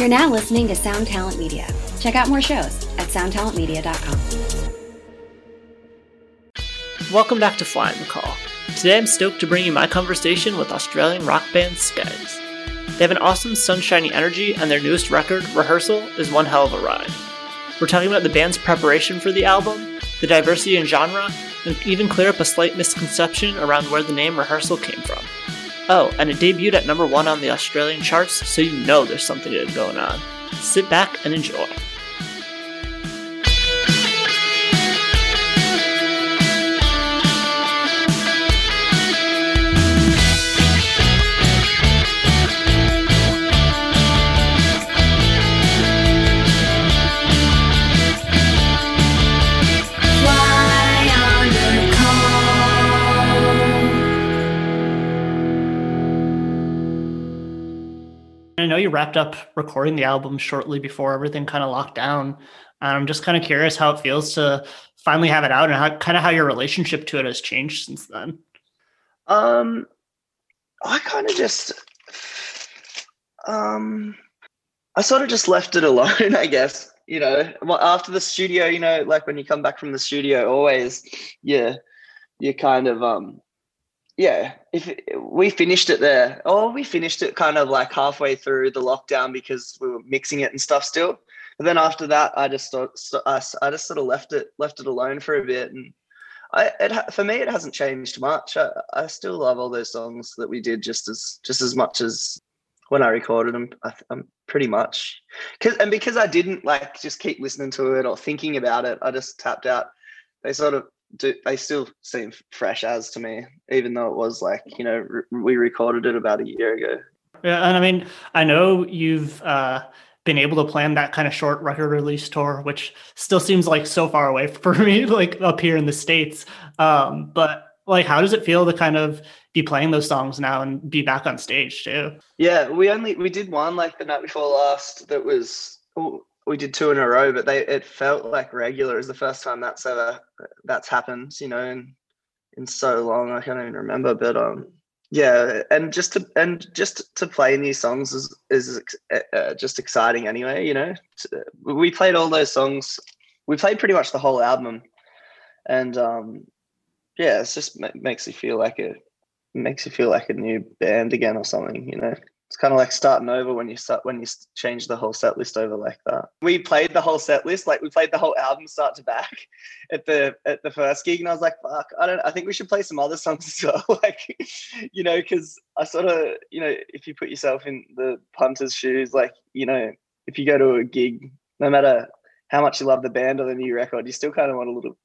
You're now listening to Sound Talent Media. Check out more shows at soundtalentmedia.com. Welcome back to Flying the Call. Today I'm stoked to bring you my conversation with Australian rock band Skez. They have an awesome sunshiny energy, and their newest record, Rehearsal, is one hell of a ride. We're talking about the band's preparation for the album, the diversity in genre, and even clear up a slight misconception around where the name Rehearsal came from. Oh, and it debuted at number 1 on the Australian charts, so you know there's something good going on. Sit back and enjoy. I know you wrapped up recording the album shortly before everything kind of locked down. I'm just kind of curious how it feels to finally have it out and how your relationship to it has changed since then. I kind of just, I sort of just left it alone, I guess. You know, after the studio, you know, like when you come back from the studio, always, you kind of, if we finished it there, we finished it kind of like halfway through the lockdown because we were mixing it and stuff still. But then after that, I just sort of left it alone for a bit. And for me, it hasn't changed much. I still love all those songs that we did just as much as when I recorded them. I'm pretty much because I didn't like just keep listening to it or thinking about it. I just tapped out. They still seem fresh as to me, even though it was like, you know, we recorded it about a year ago. Yeah, and I mean, I know you've been able to plan that kind of short record release tour, which still seems like so far away for me, like up here in the States. But like, how does it feel to kind of be playing those songs now and be back on stage too? Yeah, we did one like the night before last that was. We did 2 in a row, but it felt like regular. It was the first time that's happened, you know, in so long. I can't even remember, but and just to play new songs is just exciting anyway, you know. We played all those songs. We played pretty much the whole album, and it's just makes you feel like a new band again or something, you know. It's kind of like starting over when you change the whole set list over like that. We played the whole set list, like we played the whole album start to back at the first gig, and I was like, fuck, I think we should play some other songs as well. Like, you know, because I sort of, you know, if you put yourself in the punter's shoes, like, you know, if you go to a gig, no matter how much you love the band or the new record, you still kind of want a little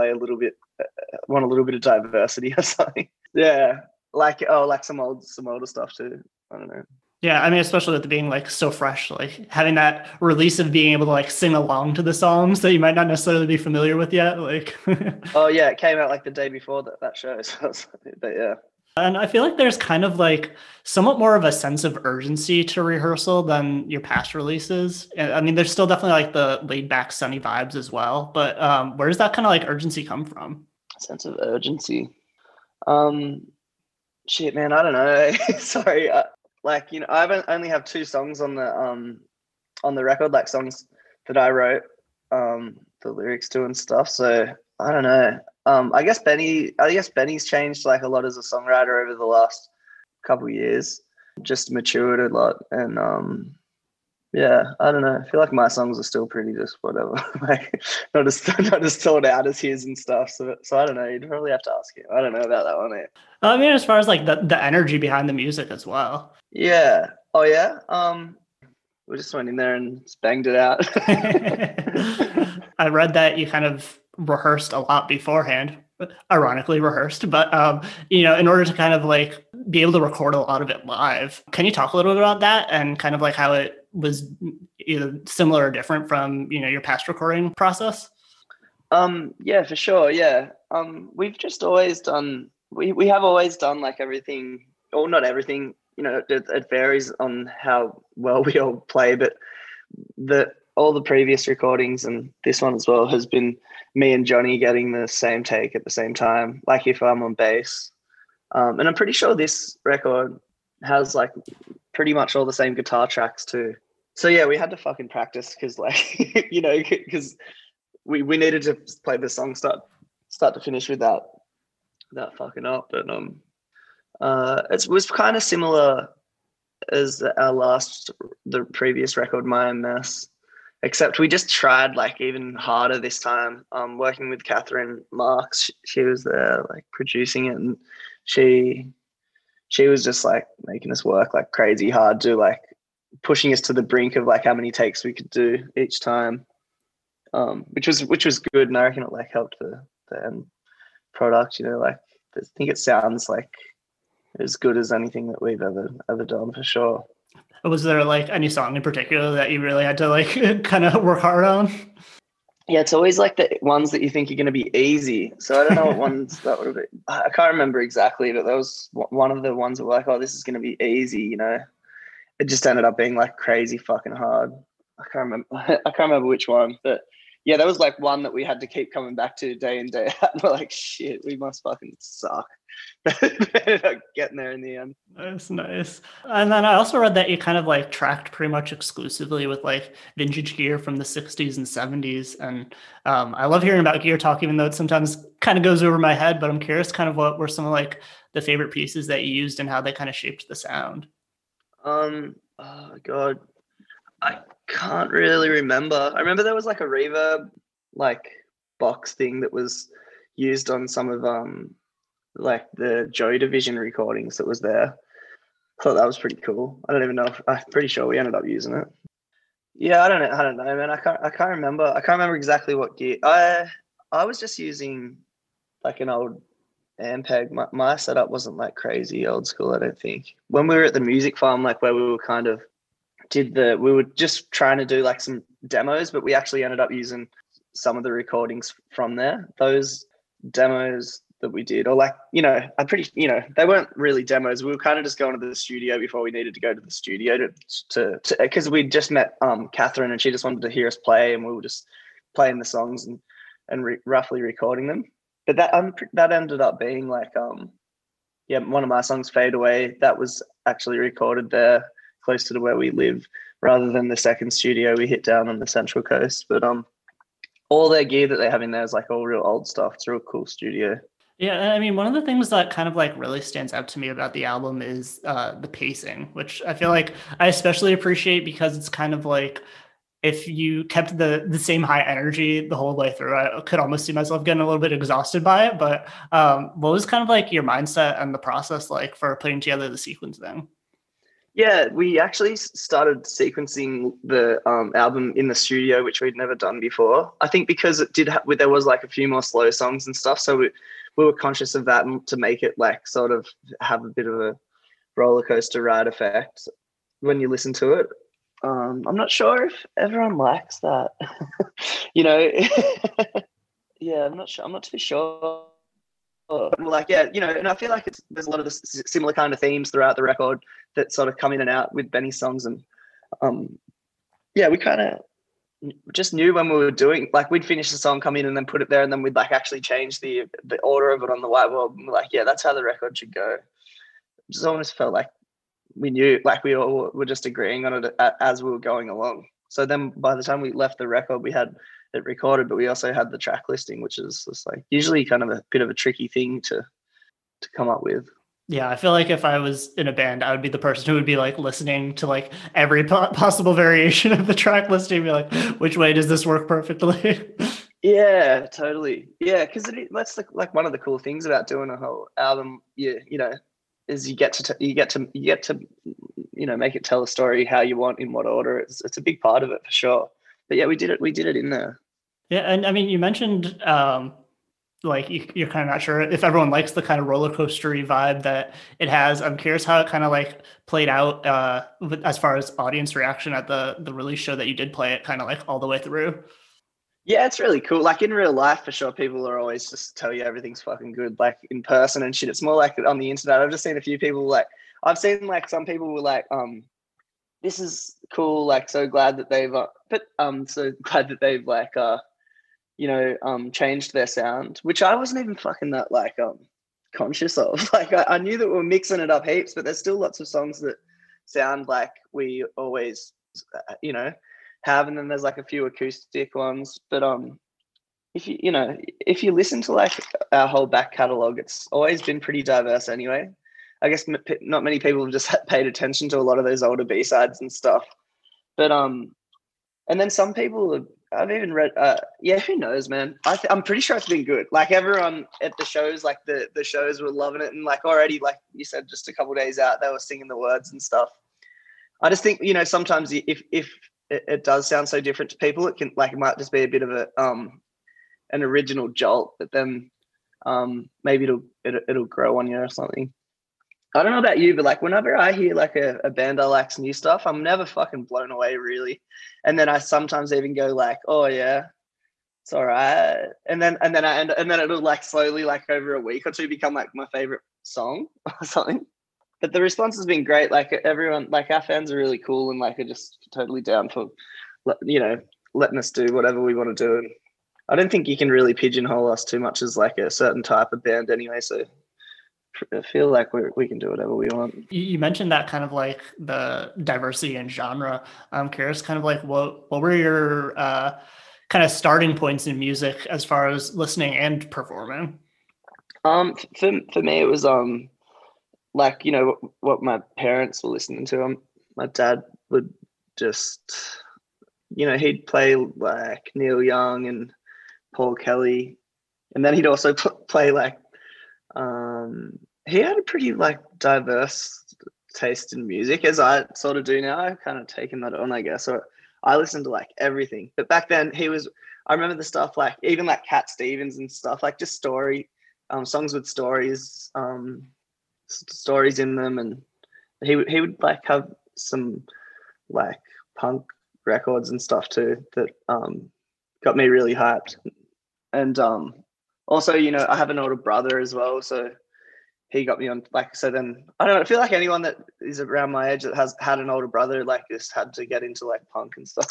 bit of diversity or something. Yeah. Like some older stuff too. I don't know. Yeah, I mean, especially with it being like so fresh, like having that release of being able to like sing along to the songs that you might not necessarily be familiar with yet. Like, oh yeah, it came out like the day before that show. So but yeah. And I feel like there's kind of like somewhat more of a sense of urgency to Rehearsal than your past releases. I mean, there's still definitely like the laid back, sunny vibes as well. But where does that kind of like urgency come from? Sense of urgency. Shit, man, I don't know. Sorry, like, you know, I only have 2 songs on the record, like songs that I wrote the lyrics to and stuff. So I don't know. I guess Benny's changed like a lot as a songwriter over the last couple of years. Just matured a lot, and I don't know. I feel like my songs are still pretty just whatever, like not as thought out as his and stuff. So I don't know. You'd probably have to ask him. I don't know about that one. I mean, as far as like the energy behind the music as well. Yeah. Oh yeah. We just went in there and banged it out. I read that you kind of rehearsed a lot beforehand, ironically rehearsed, but you know, in order to kind of like be able to record a lot of it live. Can you talk a little bit about that and kind of like how it was either similar or different from, you know, your past recording process? Yeah, for sure. Yeah. We've just always done, we have always done like everything, or not everything, you know, it varies on how well we all play, but all the previous recordings and this one as well has been me and Johnny getting the same take at the same time, like if I'm on bass. And I'm pretty sure this record has like pretty much all the same guitar tracks too. So yeah, we had to fucking practice because like because we needed to play the song start to finish without fucking up. But it was kind of similar as the previous record, My Mess, except we just tried like even harder this time. Working with Catherine Marks, she was there like producing it, and she was just like making us work like crazy hard, to like pushing us to the brink of like how many takes we could do each time, which was good, and I reckon it like helped the end product. Like I think it sounds like as good as anything that we've ever done, for sure. Was there like any song in particular that you really had to like kind of work hard on? Yeah, it's always like the ones that you think are going to be easy. So I don't know what ones that would have been. I can't remember exactly, but that was one of the ones that were like, oh, this is going to be easy, It just ended up being like crazy fucking hard. I can't remember which one, but yeah, that was like one that we had to keep coming back to day in, day out. We're like, shit, we must fucking suck. But ended up getting there in the end. That's nice. And then I also read that you kind of like tracked pretty much exclusively with like vintage gear from the 60s and 70s. And I love hearing about gear talk, even though it sometimes kind of goes over my head, but I'm curious kind of what were some of like the favorite pieces that you used and how they kind of shaped the sound. Oh God, I can't really remember. I remember there was like a reverb like box thing that was used on some of like the Joy Division recordings that was there. I thought that was pretty cool. I don't even know I'm pretty sure we ended up using it. Yeah, I don't know, man. I can't remember exactly what gear. I was just using like an old Ampeg. My setup wasn't like crazy old school, I don't think. When we were at the music farm, like where we were kind of we were just trying to do like some demos, but we actually ended up using some of the recordings from there. Those demos that we did, or like, I'm pretty, they weren't really demos. We were kind of just going to the studio before we needed to go to the studio to because we just met Catherine, and she just wanted to hear us play, and we were just playing the songs and roughly recording them. But that ended up being like one of my songs, Fade Away, that was actually recorded there closer to where we live rather than the second studio we hit down on the Central Coast. But all their gear that they have in there is like all real old stuff. It's a real cool studio. Yeah, I mean, one of the things that kind of like really stands out to me about the album is the pacing, which I feel like I especially appreciate because it's kind of like if you kept the same high energy the whole way through, I could almost see myself getting a little bit exhausted by it. But what was kind of like your mindset and the process like for putting together the sequencing? Yeah, we actually started sequencing the album in the studio, which we'd never done before. I think because it did there was like a few more slow songs and stuff, so we were conscious of that to make it like sort of have a bit of a roller coaster ride effect when you listen to it. I'm not sure if everyone likes that, Yeah, I'm not sure. I'm not too sure. Like, yeah, and I feel like there's a lot of similar kind of themes throughout the record that sort of come in and out with Benny's songs, and we kind of just knew when we were doing, like, we'd finish the song, come in, and then put it there, and then we'd like actually change the order of it on the whiteboard. And we're like, yeah, that's how the record should go. It just almost felt like we knew, like we all were just agreeing on it as we were going along. So then by the time we left the record, we had it recorded, but we also had the track listing, which is just like usually kind of a bit of a tricky thing to come up with. Yeah, I feel like if I was in a band, I would be the person who would be like listening to like every possible variation of the track listing, be like, which way does this work perfectly? Yeah, totally. Yeah, because that's like one of the cool things about doing a whole album. Is you get to make it tell a story how you want, in what order. It's a big part of it for sure. But yeah, we did it in there. Yeah, and I mean, you mentioned like you're kind of not sure if everyone likes the kind of roller coastery vibe that it has. I'm curious how it kind of like played out as far as audience reaction at the release show that you did play it kind of like all the way through. Yeah, it's really cool. Like in real life, for sure, people are always just tell you everything's fucking good, like in person and shit. It's more like on the internet. I've just seen a few people I've seen like some people were like, this is cool. Like, so glad that they've, changed their sound, which I wasn't even fucking that conscious of. Like, I knew that we were mixing it up heaps, but there's still lots of songs that sound like we always you know, have, and then there's like a few acoustic ones. But if if you listen to like our whole back catalogue, it's always been pretty diverse anyway. I guess not many people have just paid attention to a lot of those older B-sides and stuff. But and then some people I've even read, yeah, who knows, man. I'm pretty sure it's been good. Like everyone at the shows, like the shows were loving it, and like already, like you said, just a couple of days out, they were singing the words and stuff. I just think, sometimes if it does sound so different to people, it might just be a bit of a an original jolt, but then maybe it'll grow on you or something. I don't know about you, but like whenever I hear like a band I like's new stuff, I'm never fucking blown away really. And then I sometimes even go like, oh yeah, it's all right. And then it'll like slowly, like over a week or two, become like my favorite song or something. But the response has been great. Like everyone, like our fans are really cool and like are just totally down for, letting us do whatever we want to do. And I don't think you can really pigeonhole us too much as like a certain type of band anyway. So I feel like we can do whatever we want. You mentioned that kind of like the diversity in genre. I'm curious, kind of like what were your kind of starting points in music as far as listening and performing? For me, it was like what my parents were listening to. My dad would just he'd play like Neil Young and Paul Kelly, and then he'd also play like he had a pretty like diverse taste in music, as I sort of do now. I've kind of taken that on, I guess. So I listened to like everything. But back then I remember the stuff like even like Cat Stevens and stuff, like just songs with stories, stories in them. And he would like have some like punk records and stuff too that got me really hyped. And also, I have an older brother as well, so he got me on, like, so then, I don't know, I feel like anyone that is around my age that has had an older brother, like, just had to get into, like, punk and stuff.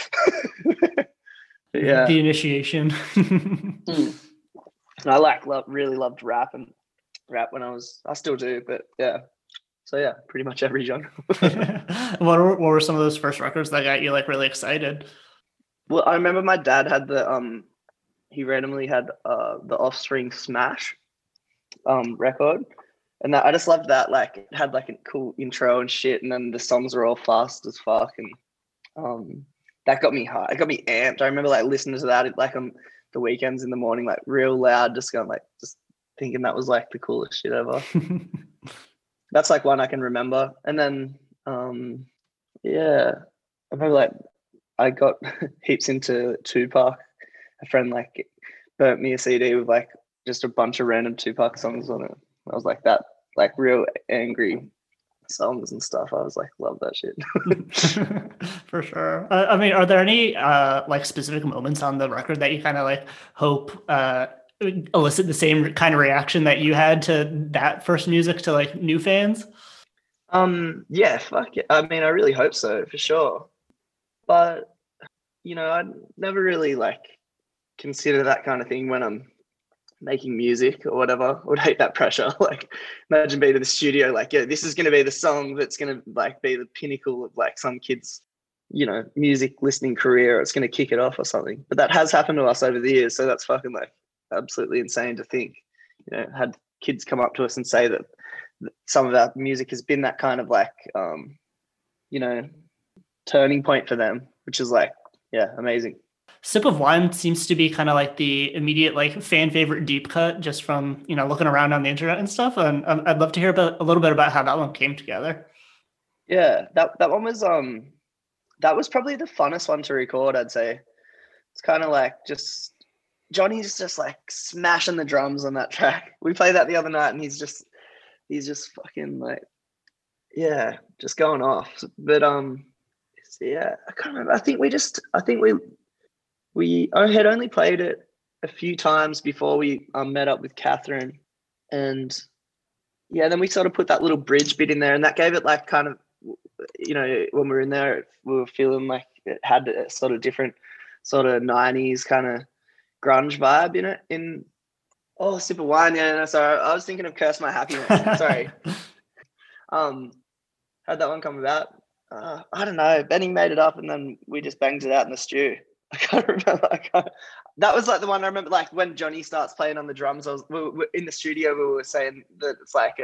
Yeah. The initiation. And I, really loved rap when I still do, but, yeah. So, yeah, pretty much every genre. What were some of those first records that got you, like, really excited? Well, I remember my dad had he randomly had the Offspring Smash record, and that I just loved that. Like it had like a cool intro and shit, and then the songs were all fast as fuck, and that got me high. It got me amped. I remember like listening to that like on the weekends in the morning, like real loud, just thinking that was like the coolest shit ever. That's like one I can remember. And then yeah, I remember like I got heaps into Tupac. A friend like burnt me a CD with like just a bunch of random Tupac songs on it. I was like that, like real angry songs and stuff. I was like, love that shit. For sure. I mean, are there any like specific moments on the record that you kind of like hope elicit the same kind of reaction that you had to that first music to like new fans? Yeah, fuck it. I mean, I really hope so, for sure. But I never really like consider that kind of thing when I'm making music or whatever. I would hate that pressure. Like imagine being in the studio, like, yeah, this is going to be the song that's going to like be the pinnacle of like some kid's, music listening career. It's going to kick it off or something. But that has happened to us over the years. So that's fucking like absolutely insane to think, had kids come up to us and say that some of our music has been that kind of like, turning point for them, which is like, yeah, amazing. Sip of Wine seems to be kind of like the immediate like fan favorite deep cut just from, looking around on the internet and stuff. And I'd love to hear a little bit about how that one came together. Yeah, that one was, that was probably the funnest one to record, I'd say. It's kind of like just, Johnny's just like smashing the drums on that track. We played that the other night and he's just fucking like, yeah, just going off. But, yeah, I can't remember. I think I had only played it a few times before we met up with Catherine, and yeah, then we sort of put that little bridge bit in there, and that gave it like kind of, when we were in there, we were feeling like it had a sort of different sort of 90s kind of grunge vibe in it. Sip of Wine, yeah, no, sorry, I was thinking of Curse My Happiness. Sorry. How'd that one come about? I don't know. Benny made it up, and then we just banged it out in the stew. I can't remember. That was like the one I remember. Like when Johnny starts playing on the drums, we in the studio. We were saying that it's like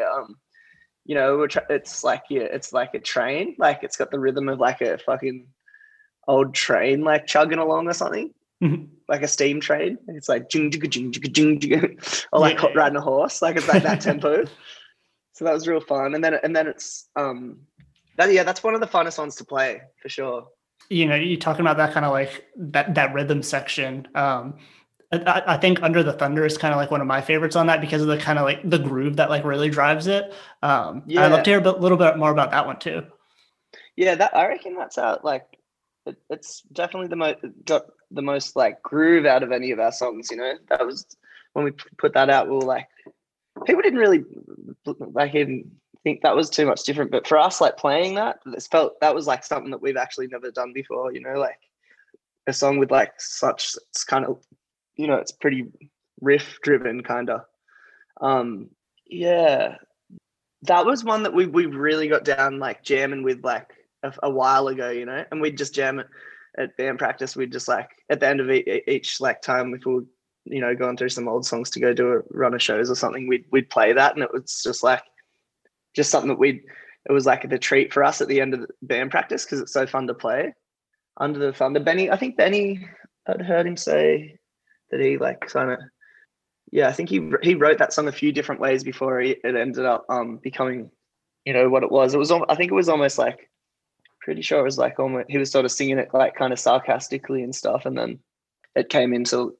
it's like a train. Like it's got the rhythm of like a fucking old train, like chugging along or something, like a steam train. It's like jing jing jing jing jing, or like riding a horse. Like it's like that tempo. So that was real fun. And then it's that's one of the funnest ones to play for sure. You're talking about that kind of like that rhythm section. I think Under the Thunder is kind of like one of my favorites on that because of the kind of like the groove that like really drives it. I'd love to hear a little bit more about that one too. Yeah, that I reckon that's out like it's definitely the most like groove out of any of our songs. That was when we put that out. We were like, people didn't really like even think that was too much different, but for us, like playing that was like something that we've actually never done before. Like a song with like such it's kind of it's pretty riff driven kind of. That was one that we really got down like jamming with like a while ago, and we'd just jam it at band practice. We'd just like at the end of each like time if we were going through some old songs to go do a run of shows or something, we'd play that, and it was just something that it was like a treat for us at the end of the band practice because it's so fun to play. Under the Thunder. I think Benny, I'd heard him say that he like kind of, I think he wrote that song a few different ways before it ended up becoming, what it was. I think it was almost like, pretty sure it was like almost, he was sort of singing it like kind of sarcastically and stuff. And then it came into,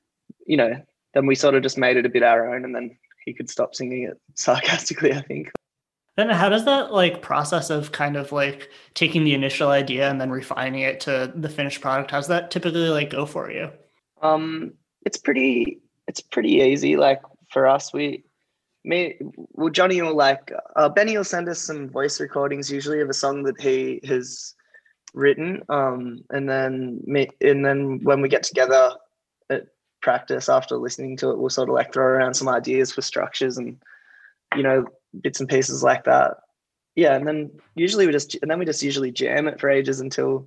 then we sort of just made it a bit our own, and then he could stop singing it sarcastically, I think. Then how does that like process of kind of like taking the initial idea and then refining it to the finished product, how's that typically like go for you? It's pretty easy. Like for us, Johnny will like, Benny will send us some voice recordings usually of a song that he has written. And then when we get together at practice after listening to it, we'll sort of like throw around some ideas for structures and, bits and pieces like that. Yeah. And then usually we just usually jam it for ages until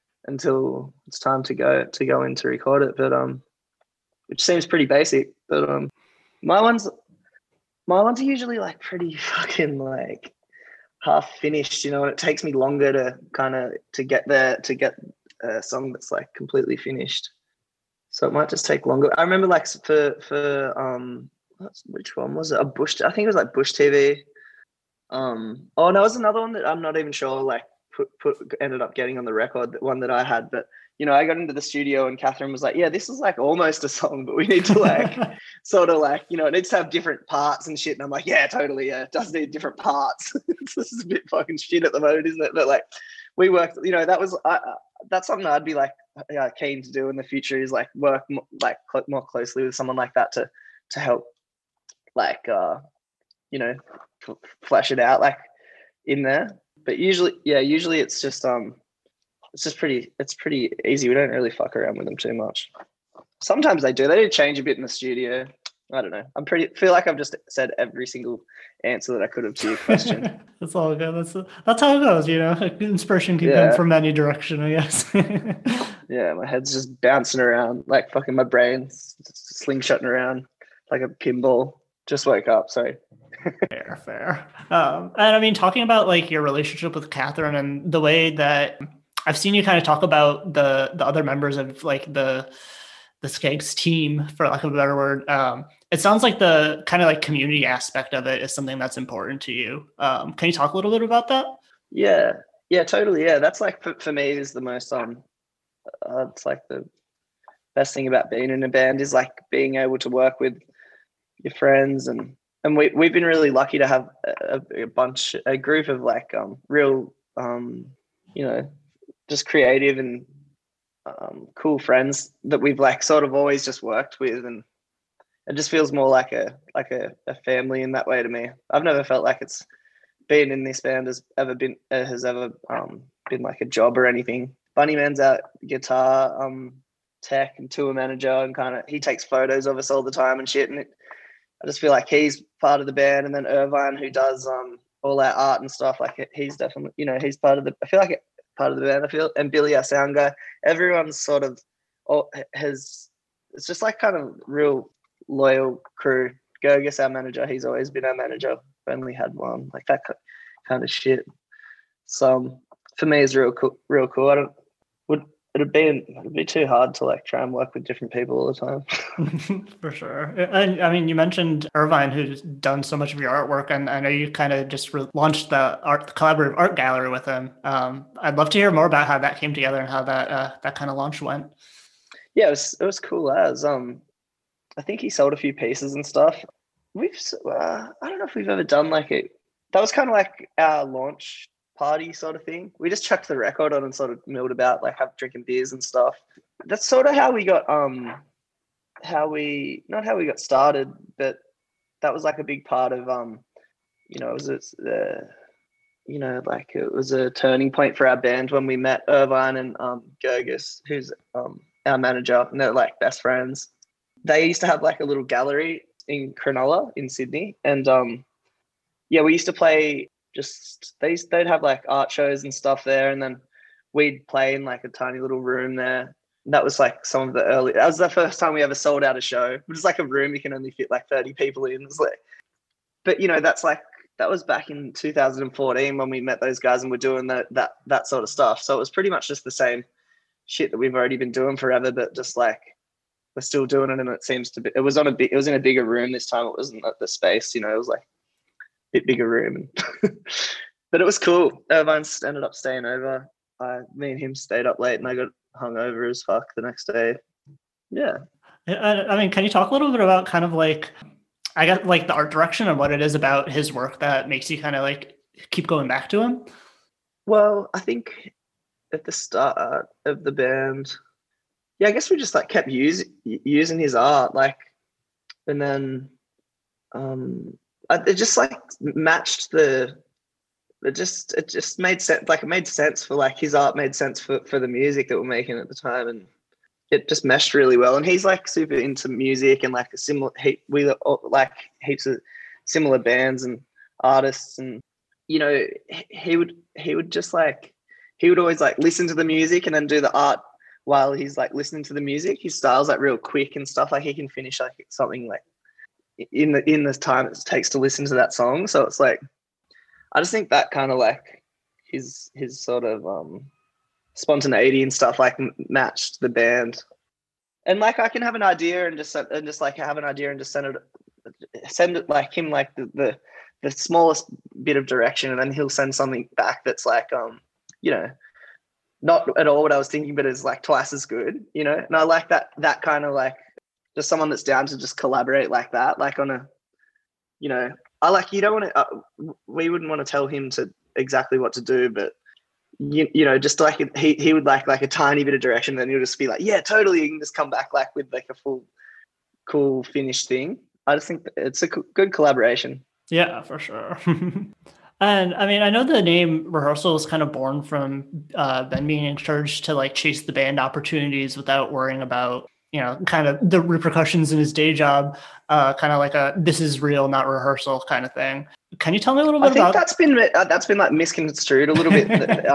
it's time to go in to record it. But, which seems pretty basic, but, my ones are usually like pretty fucking like half finished, and it takes me longer to get there, to get a song that's like completely finished. So it might just take longer. I remember like for which one was it? I think it was like Bush TV. No, it was another one that I'm not even sure like ended up getting on the record, the one that I had, but I got into the studio and Catherine was like, yeah, this is like almost a song, but we need to like sort of like, it needs to have different parts and shit. And I'm like, yeah, totally. Yeah, it does need different parts. This is a bit fucking shit at the moment, isn't it? But like we worked, that's something I'd be like keen to do in the future, is like work more closely with someone like that to help like, flesh it out like in there. But usually it's just, it's pretty easy. We don't really fuck around with them too much. Sometimes they do change a bit in the studio. I don't know. Feel like I've just said every single answer that I could have to your question. That's all good. That's how it goes, Inspiration can come from any direction, I guess. Yeah, my head's just bouncing around, like fucking my brain's slingshotting around like a pinball. Just woke up, sorry. Fair. And I mean, talking about like your relationship with Catherine and the way that I've seen you kind of talk about the other members of like the Skegz team, for lack of a better word. It sounds like the kind of like community aspect of it is something that's important to you. Can you talk a little bit about that? Yeah, totally. Yeah, that's like for me is the most it's like the best thing about being in a band is like being able to work with your friends, and we've been really lucky to have a group of like real just creative and cool friends that we've like sort of always just worked with, and it just feels more like a family in that way to me. I've never felt like it's being in this band has ever been like a job or anything. Bunnyman's our guitar tech and tour manager, and kind of he takes photos of us all the time and shit, and I just feel like he's part of the band. And then Irvine, who does all our art and stuff. Like he's definitely, he's part of the. I feel like part of the band. I feel, and Billy, our sound guy, everyone's sort of has. It's just like kind of real loyal crew. Gergis, our manager, he's always been our manager. Only had one, like that kind of shit. So for me, it's real cool. Real cool. It'd be too hard to like try and work with different people all the time. For sure. And I mean, you mentioned Irvine, who's done so much of your artwork, and I know you kind of just launched the collaborative art gallery with him. I'd love to hear more about how that came together and how that kind of launch went. Yeah, it was cool as I think he sold a few pieces and stuff. I don't know if we've ever done like that was kind of like our launch party sort of thing. We just chucked the record on and sort of milled about, like drinking beers and stuff. That's sort of how we got not how we got started, but that was like a big part of it was a turning point for our band when we met Irvine and Gergis, who's our manager, and they're like best friends. They used to have like a little gallery in Cronulla in Sydney, and we used to play. They'd have like art shows and stuff there, and then we'd play in like a tiny little room there. And that was like that was the first time we ever sold out a show. It was like a room you can only fit like 30 people in. It was like, but that was back in 2014 when we met those guys and we're doing that sort of stuff. So it was pretty much just the same shit that we've already been doing forever, but just like we're still doing it. And it seems to be, it was in a bigger room this time. It wasn't at the space, it was like bit bigger room. But it was cool. Irvine ended up staying over. Me and him stayed up late and I got hungover as fuck the next day. Yeah. I mean, can you talk a little bit about kind of like, I got like the art direction and what it is about his work that makes you kind of like keep going back to him? Well, I think at the start of the band, I guess we just like kept using his art, like, and then it just like matched it just made sense. Like it made sense for like his art made sense for the music that we're making at the time, and it just meshed really well. And he's like super into music and like we like heaps of similar bands and artists, and he would just like he would always like listen to the music and then do the art while he's like listening to the music. His style's like real quick and stuff. Like he can finish like something like in the time it takes to listen to that song. So it's like, I just think that kind of like his sort of spontaneity and stuff like matched the band. And like I can have an idea and just like have an idea and just send it like him like the smallest bit of direction, and then he'll send something back that's like not at all what I was thinking, but it's like twice as good, And I like that kind of like just someone that's down to just collaborate like that, like on a, I like, you don't want to, we wouldn't want to tell him to exactly what to do, but just like he would like a tiny bit of direction, then he'll just be like, yeah, totally. You can just come back like with like a full cool finished thing. I just think it's a good collaboration. Yeah, for sure. And I mean, I know the name Rehearsal is kind of born from Ben being encouraged to like chase the band opportunities without worrying about, kind of the repercussions in his day job, kind of like this is real, not rehearsal kind of thing. Can you tell me a little bit about that's been like misconstrued a little bit.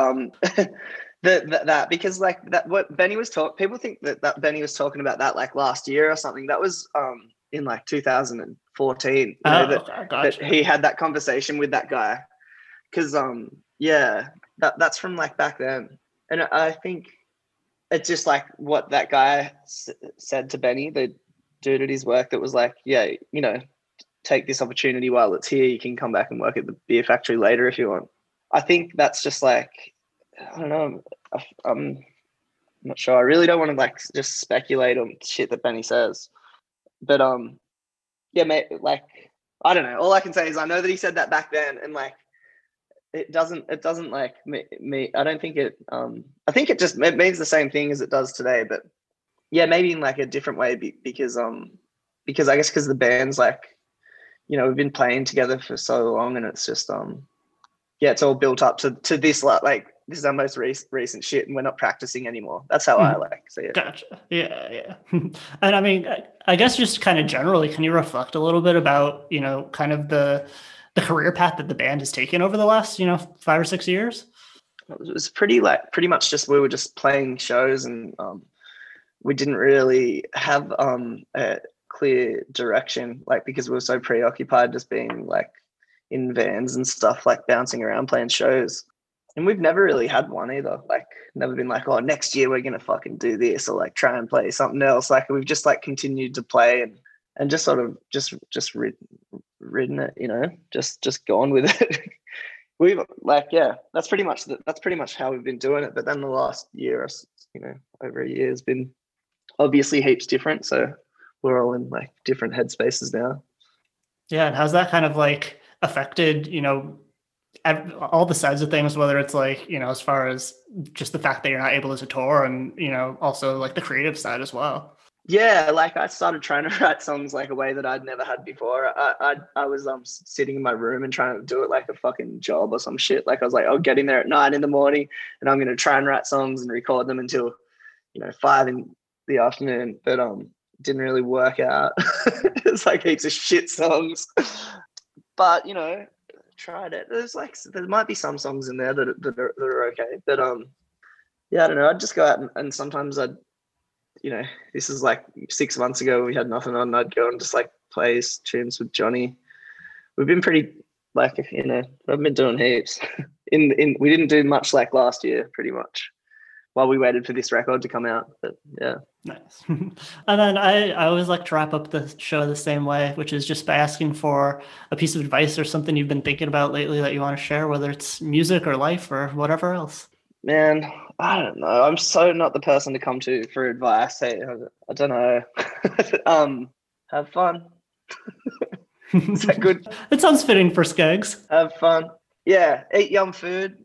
that because like that what Benny was people think that Benny was talking about that like last year or something. That was in like 2014. Gotcha. That he had that conversation with that guy. Because that's from like back then, and I think it's just like what that guy said to Benny, the dude at his work, that was like, take this opportunity while it's here. You can come back and work at the beer factory later if you want. I think that's just like, I don't know. I'm not sure. I really don't want to like just speculate on shit that Benny says, but mate, like I don't know. All I can say is I know that he said that back then, and like. It doesn't like me. I don't think it. I think it means the same thing as it does today, but yeah, maybe in like a different way because I guess because the band's like, we've been playing together for so long, and it's just it's all built up to this like this is our most recent shit, and we're not practicing anymore. That's how I like see it. Gotcha. Yeah. And I mean, I guess just kind of generally, can you reflect a little bit about kind of the the career path that the band has taken over the last, 5 or 6 years? It was pretty much just, we were just playing shows, and we didn't really have a clear direction, like, because we were so preoccupied just being like in vans and stuff, like bouncing around playing shows. And we've never really had one either, like never been like, oh, next year we're gonna fucking do this, or like try and play something else. Like we've just like continued to play and just sort of just ridden it, just gone with it. We've like, yeah, that's pretty much how we've been doing it. But then the last year, over a year has been obviously heaps different. So we're all in like different headspaces now. Yeah. And how's that kind of like affected, all the sides of things, whether it's like, as far as just the fact that you're not able to tour and, also like the creative side as well? Yeah, like I started trying to write songs like a way that I'd never had before. I was sitting in my room and trying to do it like a fucking job or some shit. Like I was like, I'll get in there at 9 a.m. and I'm going to try and write songs and record them until, 5 p.m. But didn't really work out. It's like heaps of shit songs. But, tried it. There might be some songs in there that are okay. But yeah, I don't know. I'd just go out and sometimes this is like 6 months ago, we had nothing on. I'd go and just like play tunes with Johnny. We've been pretty like, I've been doing heaps. We didn't do much like last year, pretty much, while we waited for this record to come out. But yeah. Nice. And then I always like to wrap up the show the same way, which is just by asking for a piece of advice or something you've been thinking about lately that you want to share, whether it's music or life or whatever else. Man, I don't know. I'm so not the person to come to for advice. Hey, I don't know. Have fun. Is that good? It sounds fitting for Skeggs. Have fun. Yeah, eat yum food.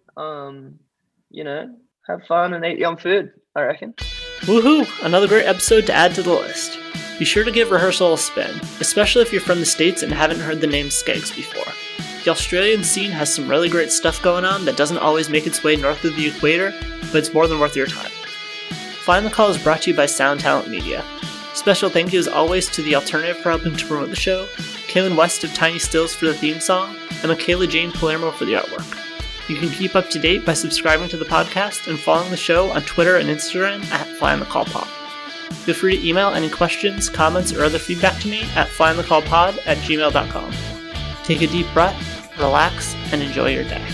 Have fun and eat yum food, I reckon. Woohoo! Another great episode to add to the list. Be sure to give Rehearsal a spin, especially if you're from the States and haven't heard the name Skeggs before. The Australian scene has some really great stuff going on that doesn't always make its way north of the equator, but it's more than worth your time. Fly on the Call is brought to you by Sound Talent Media. Special thank you as always to The Alternative for helping to promote the show, Kaylin West of Tiny Stills for the theme song, and Michaela Jane Palermo for the artwork. You can keep up to date by subscribing to the podcast and following the show on Twitter and Instagram at FlyOnTheCallPod. Feel free to email any questions, comments, or other feedback to me at flyonthecallpod@gmail.com. Take a deep breath, relax, and enjoy your day.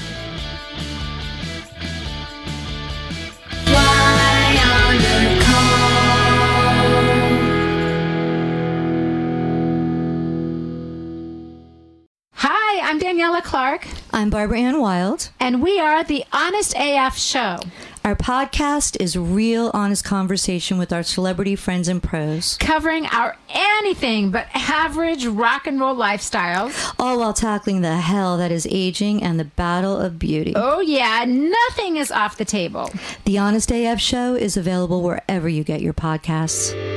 Fly on the call. Hi, I'm Daniela Clark. I'm Barbara Ann Wild. And we are the Honest AF Show. Our podcast is real, honest conversation with our celebrity friends and pros. Covering our anything but average rock and roll lifestyles. All while tackling the hell that is aging and the battle of beauty. Oh yeah, nothing is off the table. The Honest AF Show is available wherever you get your podcasts.